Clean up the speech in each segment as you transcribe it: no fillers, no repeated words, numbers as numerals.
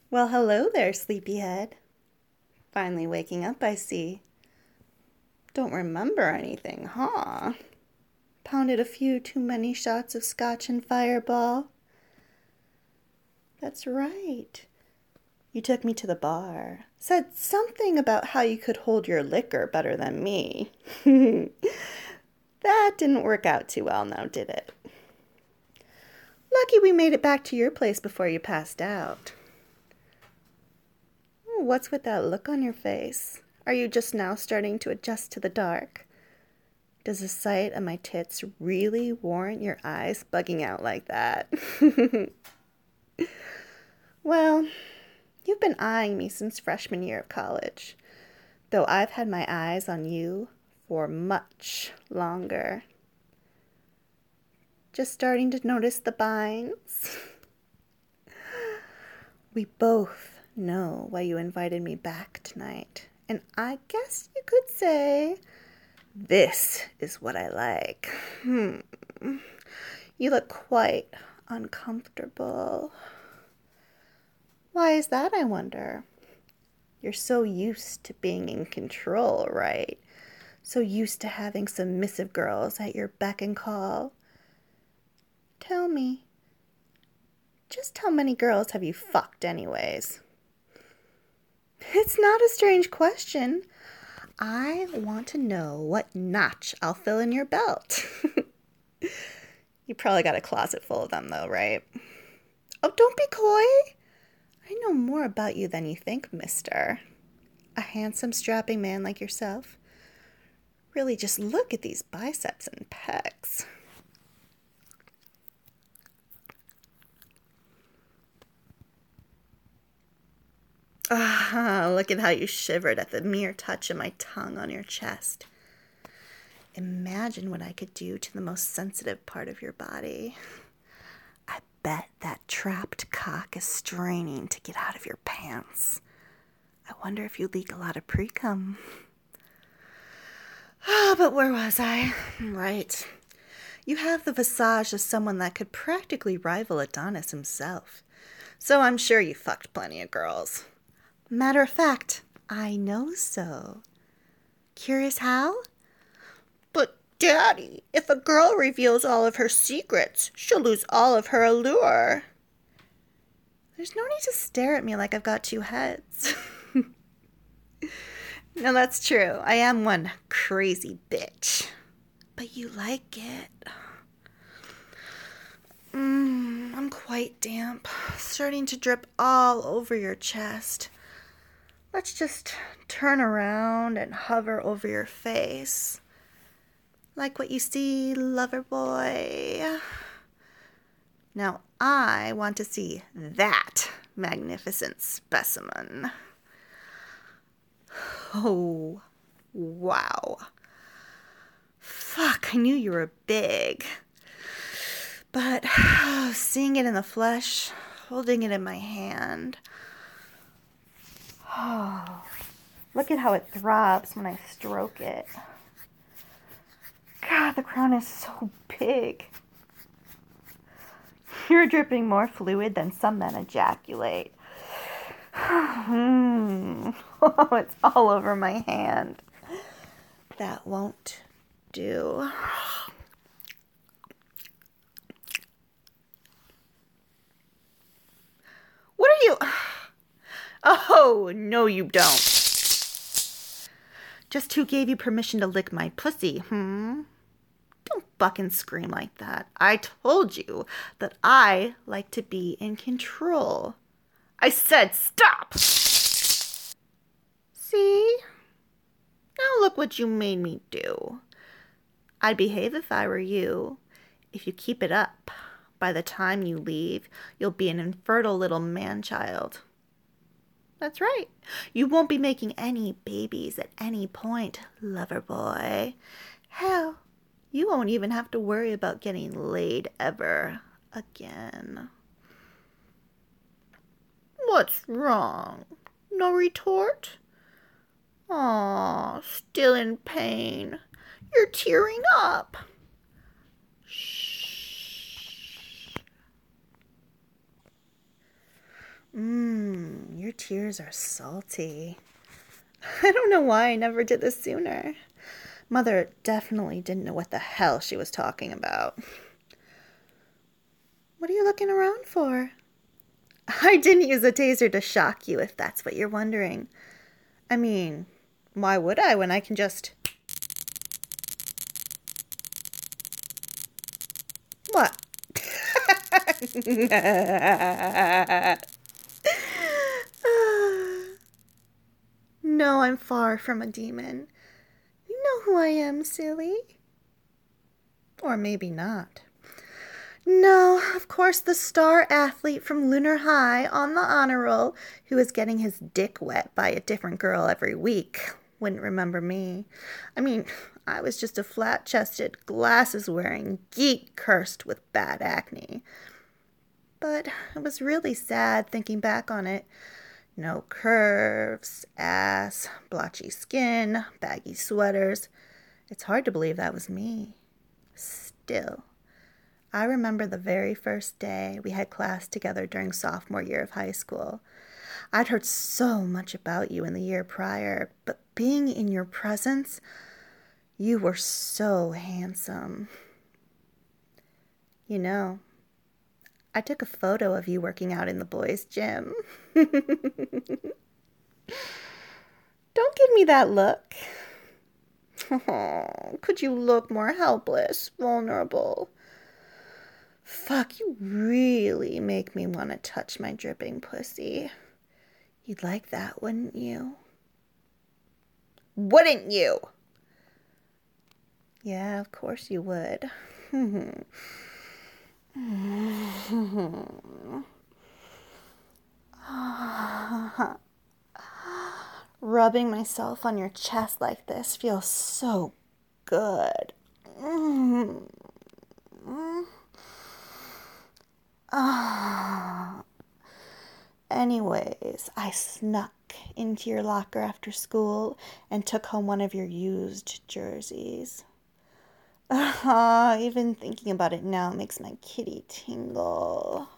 Well, hello there, sleepyhead. Finally waking up, I see. Don't remember anything, huh? Pounded a few too many shots of scotch and fireball. That's right. You took me to the bar. Said something about how you could hold your liquor better than me. That didn't work out too well now, did it? Lucky we made it back to your place before you passed out. What's with that look on your face? Are you just now starting to adjust to the dark? Does the sight of my tits really warrant your eyes bugging out like that? Well, you've been eyeing me since freshman year of college, though I've had my eyes on you for much longer. Just starting to notice the binds? We both know why you invited me back tonight, and I guess you could say this is what I like. You look quite uncomfortable. Why is that, I wonder? You're so used to being in control, right? So used to having submissive girls at your beck and call. Tell me, just how many girls have you fucked anyways? It's not a strange question. I want to know what notch I'll fill in your belt. You probably got a closet full of them, though, right? Oh, don't be coy. I know more about you than you think, mister. A handsome, strapping man like yourself. Really, just look at these biceps and pecs. Ah, look at how you shivered at the mere touch of my tongue on your chest. Imagine what I could do to the most sensitive part of your body. I bet that trapped cock is straining to get out of your pants. I wonder if you leak a lot of pre-cum. Ah, but where was I? Right. You have the visage of someone that could practically rival Adonis himself. So I'm sure you fucked plenty of girls. Matter of fact, I know so. Curious how? But, Daddy, if a girl reveals all of her secrets, she'll lose all of her allure. There's no need to stare at me like I've got two heads. No, that's true. I am one crazy bitch. But you like it. I'm quite damp, starting to drip all over your chest. Let's just turn around and hover over your face. Like what you see, lover boy. Now I want to see that magnificent specimen. Oh, wow. Fuck, I knew you were big. But seeing it in the flesh, holding it in my hand. Oh, look at how it throbs when I stroke it. God, the crown is so big. You're dripping more fluid than some men ejaculate. Oh, it's all over my hand. That won't do. What are you? Oh, no you don't. Just who gave you permission to lick my pussy, Don't buck and scream like that. I told you that I like to be in control. I said stop! See? Now look what you made me do. I'd behave if I were you. If you keep it up, by the time you leave, you'll be an infertile little man-child. That's right. You won't be making any babies at any point, lover boy. Hell, you won't even have to worry about getting laid ever again. What's wrong? No retort? Aw, still in pain. You're tearing up. Shh. tears are salty. I don't know why I never did this sooner. Mother definitely didn't know what the hell she was talking about. What are you looking around for? I didn't use a taser to shock you, if that's what you're wondering. I mean, why would I when I can just... What? No, I'm far from a demon. You know who I am, silly. Or maybe not. No, of course, the star athlete from Lunar High on the honor roll who is getting his dick wet by a different girl every week wouldn't remember me. I mean, I was just a flat-chested, glasses-wearing geek cursed with bad acne. But it was really sad thinking back on it. No curves, ass, blotchy skin, baggy sweaters. It's hard to believe that was me. Still, I remember the very first day we had class together during sophomore year of high school. I'd heard so much about you in the year prior, but being in your presence, you were so handsome. You know, I took a photo of you working out in the boys' gym. Don't give me that look. Oh, could you look more helpless, vulnerable? Fuck, you really make me want to touch my dripping pussy. You'd like that, wouldn't you? Wouldn't you? Yeah, of course you would. Rubbing myself on your chest like this feels so good. Anyways, I snuck into your locker after school and took home one of your used jerseys. Even thinking about it now makes my kitty tingle.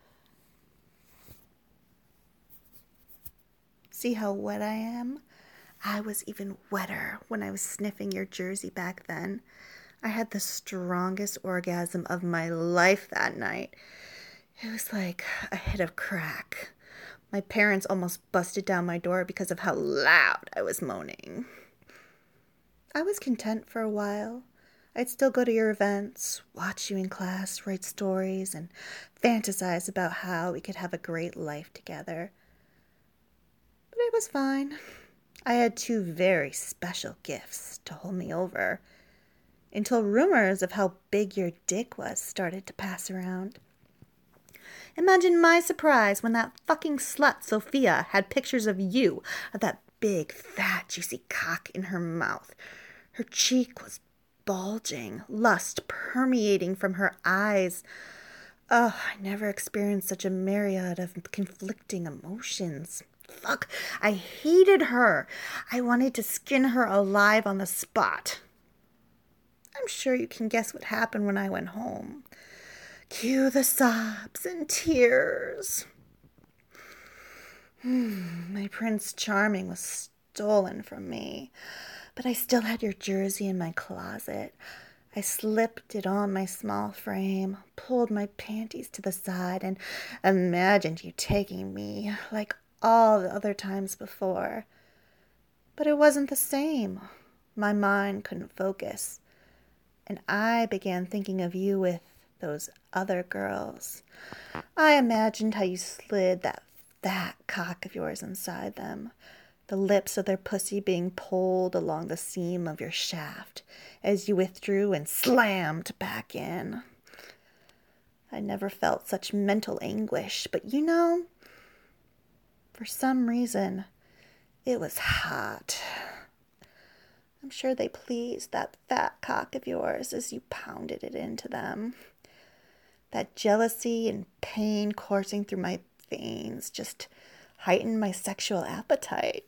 See how wet I am? I was even wetter when I was sniffing your jersey back then. I had the strongest orgasm of my life that night. It was like a hit of crack. My parents almost busted down my door because of how loud I was moaning. I was content for a while. I'd still go to your events, watch you in class, write stories, and fantasize about how we could have a great life together. But it was fine. I had two very special gifts to hold me over, until rumors of how big your dick was started to pass around. Imagine my surprise when that fucking slut Sophia had pictures of you, of that big, fat, juicy cock in her mouth. Her cheek was bulging, lust permeating from her eyes. Oh, I never experienced such a myriad of conflicting emotions. Fuck, I hated her. I wanted to skin her alive on the spot. I'm sure you can guess what happened when I went home. Cue the sobs and tears. My Prince Charming was stolen from me, but I still had your jersey in my closet. I slipped it on my small frame, pulled my panties to the side, and imagined you taking me like all the other times before. But it wasn't the same. My mind couldn't focus, and I began thinking of you with those other girls. I imagined how you slid that fat cock of yours inside them, the lips of their pussy being pulled along the seam of your shaft as you withdrew and slammed back in. I never felt such mental anguish, but you know, for some reason, it was hot. I'm sure they pleased that fat cock of yours as you pounded it into them. That jealousy and pain coursing through my veins just heightened my sexual appetite.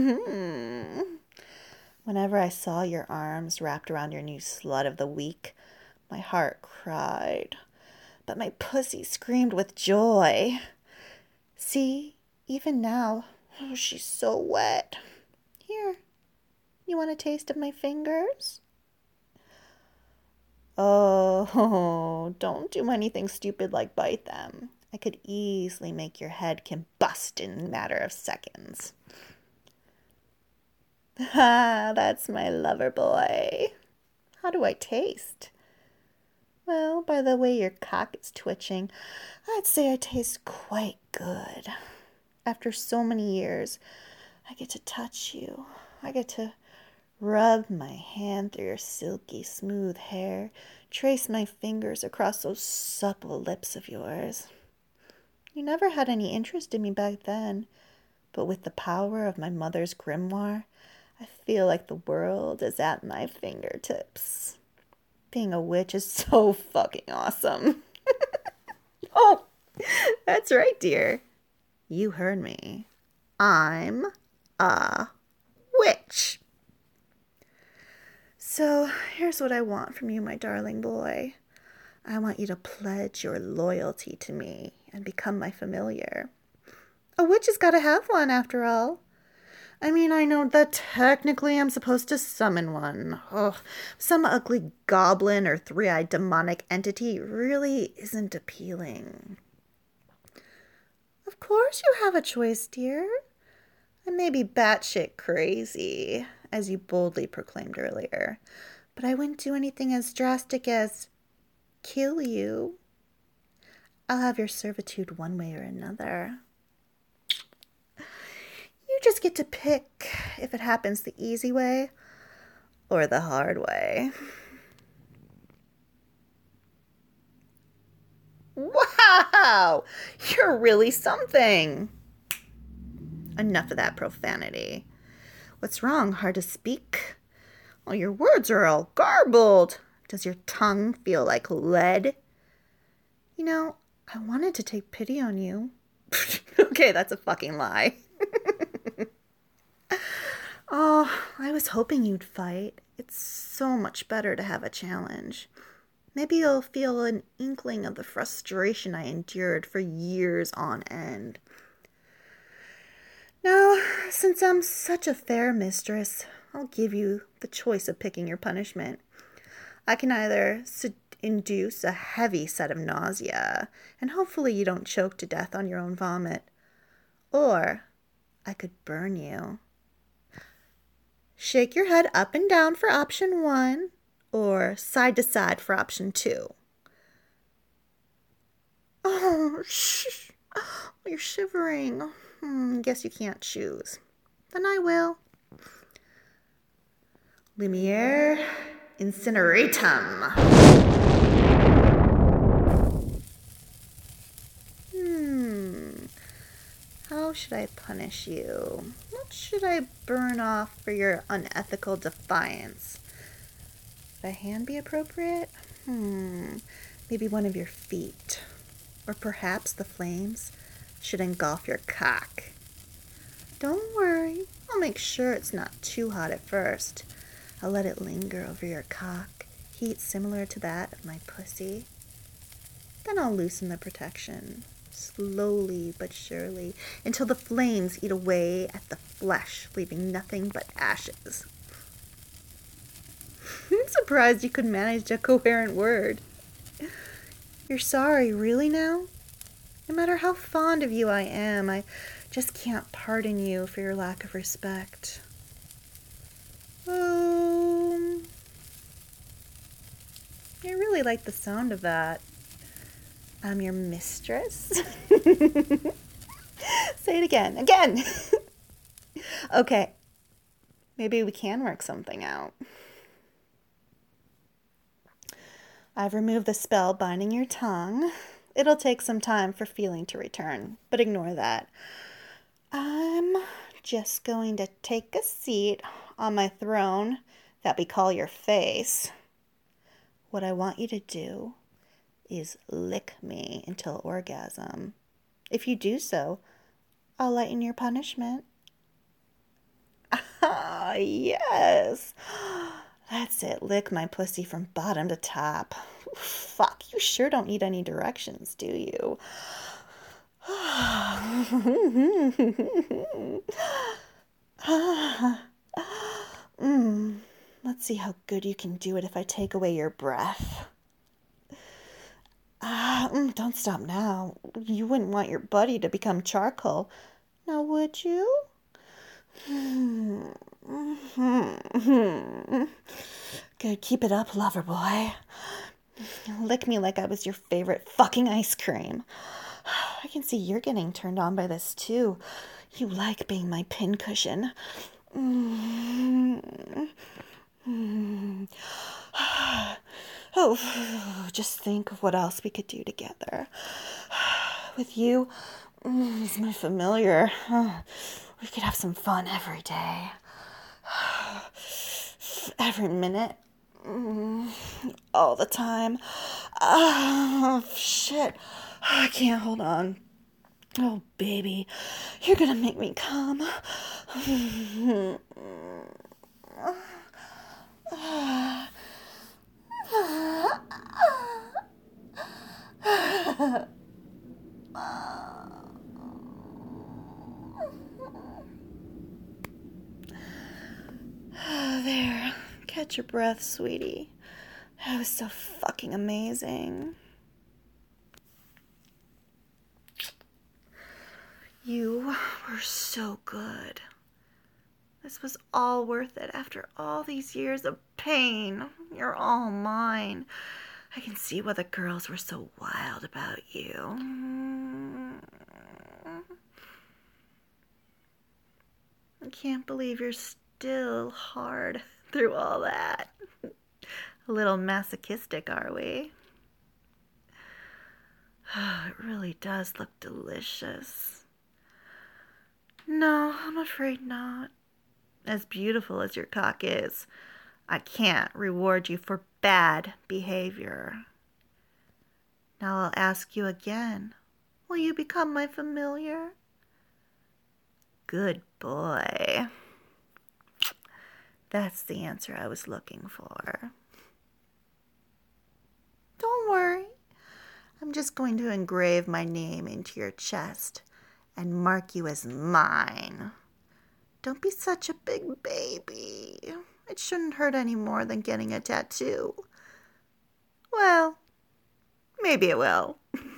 Whenever I saw your arms wrapped around your new slut of the week, my heart cried, but my pussy screamed with joy. See, even now, Oh, she's so wet. Here, you want a taste of my fingers? Oh, don't do anything stupid like bite them. I could easily make your head combust in a matter of seconds. Ah, that's my lover boy. How do I taste? Well, by the way your cock is twitching, I'd say I taste quite good. After so many years, I get to touch you. I get to rub my hand through your silky smooth hair, trace my fingers across those supple lips of yours. You never had any interest in me back then, but with the power of my mother's grimoire, I feel like the world is at my fingertips. Being a witch is so fucking awesome. Oh, that's right, dear. You heard me. I'm a witch. So here's what I want from you, my darling boy. I want you to pledge your loyalty to me and become my familiar. A witch has got to have one, after all. I mean, I know that technically I'm supposed to summon one. Oh, some ugly goblin or three-eyed demonic entity really isn't appealing. Of course you have a choice, dear. I may be batshit crazy, as you boldly proclaimed earlier, but I wouldn't do anything as drastic as kill you. I'll have your servitude one way or another. You just get to pick if it happens the easy way or the hard way. Wow! You're really something. Enough of that profanity. What's wrong? Hard to speak? Oh, your words are all garbled. Does your tongue feel like lead? You know, I wanted to take pity on you. Okay, that's a fucking lie. Oh, I was hoping you'd fight. It's so much better to have a challenge. Maybe you'll feel an inkling of the frustration I endured for years on end. Now, since I'm such a fair mistress, I'll give you the choice of picking your punishment. I can either induce a heavy set of nausea, and hopefully you don't choke to death on your own vomit, or I could burn you. Shake your head up and down for option 1, or side to side for option 2. Oh, shh. Oh, you're shivering. Guess you can't choose. Then I will. Lumiere Incineratum. How should I punish you? What should I burn off for your unethical defiance? Would a hand be appropriate? Maybe one of your feet. Or perhaps the flames should engulf your cock. Don't worry, I'll make sure it's not too hot at first. I'll let it linger over your cock, heat similar to that of my pussy. Then I'll loosen the protection, slowly but surely, until the flames eat away at the flesh, leaving nothing but ashes. I'm surprised you could manage a coherent word. You're sorry, really now? No matter how fond of you I am, I just can't pardon you for your lack of respect. I really like the sound of that. I'm your mistress. Say it again. Again! Okay. Maybe we can work something out. I've removed the spell binding your tongue. It'll take some time for feeling to return, but ignore that. I'm just going to take a seat on my throne that we call your face. What I want you to do is lick me until orgasm. If you do so, I'll lighten your punishment. Ah, yes. That's it. Lick my pussy from bottom to top. Fuck, you sure don't need any directions, do you? Let's see how good you can do it if I take away your breath. Don't stop now. You wouldn't want your buddy to become charcoal. Now, would you? Good, keep it up, lover boy. Lick me like I was your favorite fucking ice cream. I can see you're getting turned on by this too. You like being my pincushion. Oh, just think of what else we could do together. With you, it's my familiar. We could have some fun every day. Every minute. All the time. Oh, shit. I can't hold on. Oh, baby, you're gonna make me come. There. Catch your breath, sweetie. That was so fucking amazing. You were so good. This was all worth it after all these years of pain. You're all mine. I can see why the girls were so wild about you. I can't believe you're still hard through all that. A little masochistic, are we? Oh, it really does look delicious. No, I'm afraid not. As beautiful as your cock is, I can't reward you for bad behavior. Now I'll ask you again. Will you become my familiar? Good boy. That's the answer I was looking for. Don't worry. I'm just going to engrave my name into your chest and mark you as mine. Don't be such a big baby. It shouldn't hurt any more than getting a tattoo. Well, maybe it will.